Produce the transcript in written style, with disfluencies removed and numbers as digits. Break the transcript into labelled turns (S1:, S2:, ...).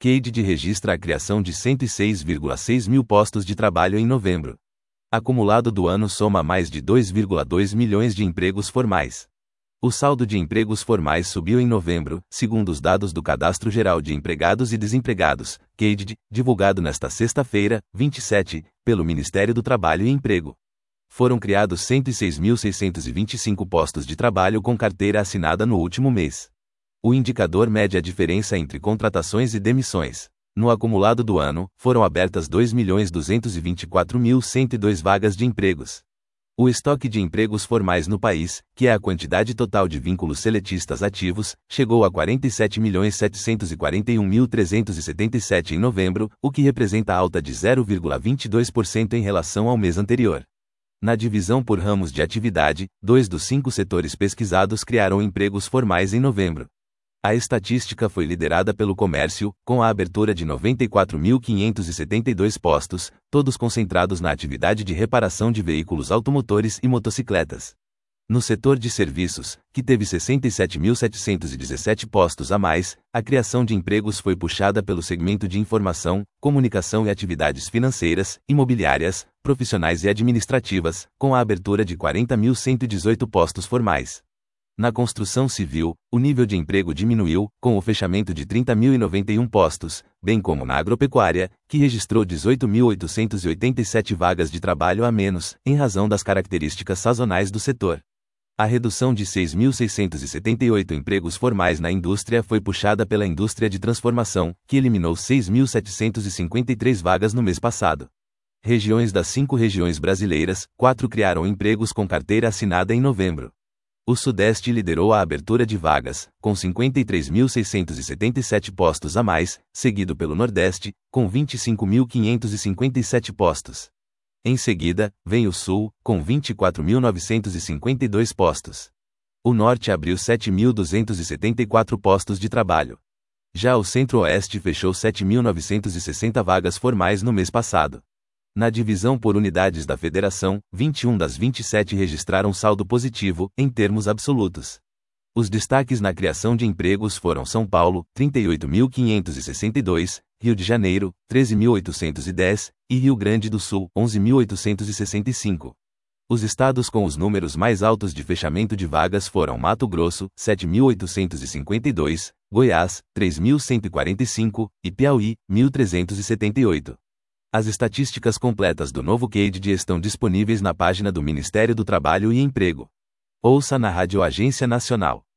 S1: CADE registra a criação de 106,6 mil postos de trabalho em novembro. Acumulado do ano soma mais de 2,2 milhões de empregos formais. O saldo de empregos formais subiu em novembro, segundo os dados do Cadastro Geral de Empregados e Desempregados, CADE, divulgado nesta sexta-feira, 27, pelo Ministério do Trabalho e Emprego. Foram criados 106.625 postos de trabalho com carteira assinada no último mês. O indicador mede a diferença entre contratações e demissões. No acumulado do ano, foram abertas 2.224.102 vagas de empregos. O estoque de empregos formais no país, que é a quantidade total de vínculos seletistas ativos, chegou a 47.741.377 em novembro, o que representa alta de 0,22% em relação ao mês anterior. Na divisão por ramos de atividade, 2 dos 5 setores pesquisados criaram empregos formais em novembro. A estatística foi liderada pelo comércio, com a abertura de 94.572 postos, todos concentrados na atividade de reparação de veículos automotores e motocicletas. No setor de serviços, que teve 67.717 postos a mais, a criação de empregos foi puxada pelo segmento de informação, comunicação e atividades financeiras, imobiliárias, profissionais e administrativas, com a abertura de 40.118 postos formais. Na construção civil, o nível de emprego diminuiu, com o fechamento de 30.091 postos, bem como na agropecuária, que registrou 18.887 vagas de trabalho a menos, em razão das características sazonais do setor. A redução de 6.678 empregos formais na indústria foi puxada pela indústria de transformação, que eliminou 6.753 vagas no mês passado. Regiões das 5 regiões brasileiras, 4 criaram empregos com carteira assinada em novembro. O Sudeste liderou a abertura de vagas, com 53.677 postos a mais, seguido pelo Nordeste, com 25.557 postos. Em seguida, vem o Sul, com 24.952 postos. O Norte abriu 7.274 postos de trabalho. Já o Centro-Oeste fechou 7.960 vagas formais no mês passado. Na divisão por unidades da Federação, 21 das 27 registraram saldo positivo, em termos absolutos. Os destaques na criação de empregos foram São Paulo, 38.562, Rio de Janeiro, 13.810, e Rio Grande do Sul, 11.865. Os estados com os números mais altos de fechamento de vagas foram Mato Grosso, 7.852, Goiás, 3.145, e Piauí, 1.378. As estatísticas completas do novo CADE estão disponíveis na página do Ministério do Trabalho e Emprego. Ouça na Rádio Agência Nacional.